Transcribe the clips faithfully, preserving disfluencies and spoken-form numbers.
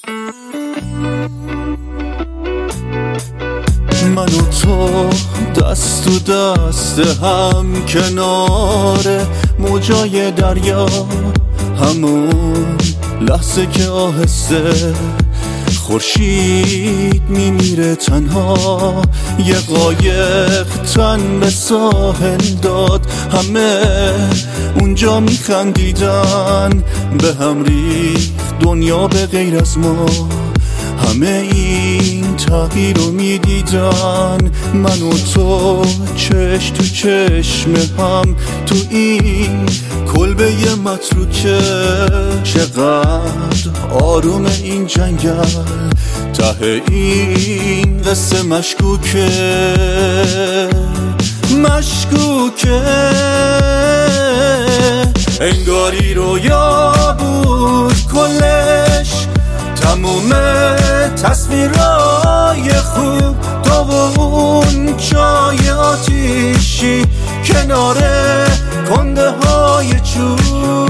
من و تو دست تو دست هم کنار موجای دریا، همون لحظه که آهسته خورشید میمیره تنها، یه قایق تن به ساحل داد، همه اونجا میخندیدن، به هم ریخت دنیا به غیر از ما، همه این تغییر رو میدیدن. من و تو چشم تو چشم هم تو این کلبه متروکه، چقدر آروم این جنگل، ته این قصه مشکوکه مشکوکه انگاری رویا بود کلش، تموم تصویرای خوب تو و اون چای آتیشی کنار کنده های چوب.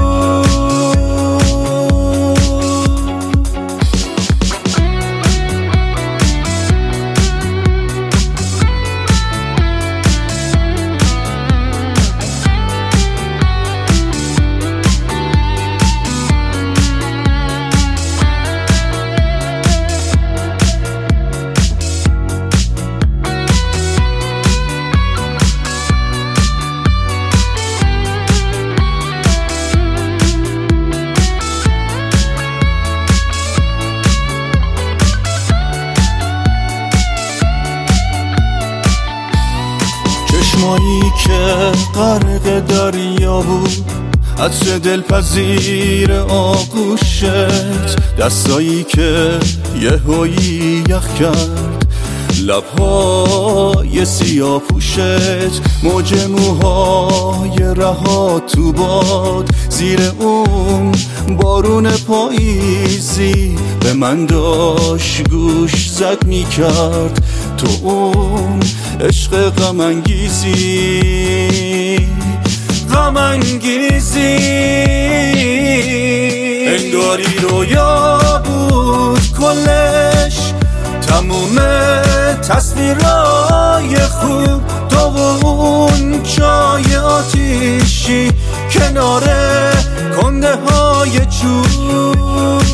چشمایی که غرق دریا بود، عطر دلپذیر آغوشت، دستایی که یهویی یخ کرد، لبهای سیاه پوشت، موج موهای رها تو باد، زیر اون بارون پاییزی به من داشت گوش زد می کرد، تو اون عشق غم انگیزی غم انگیزی انگاری رویا بود کلش، تموم تصویرای خوب تو و اون چای آتیشی کنار کنده های چوب.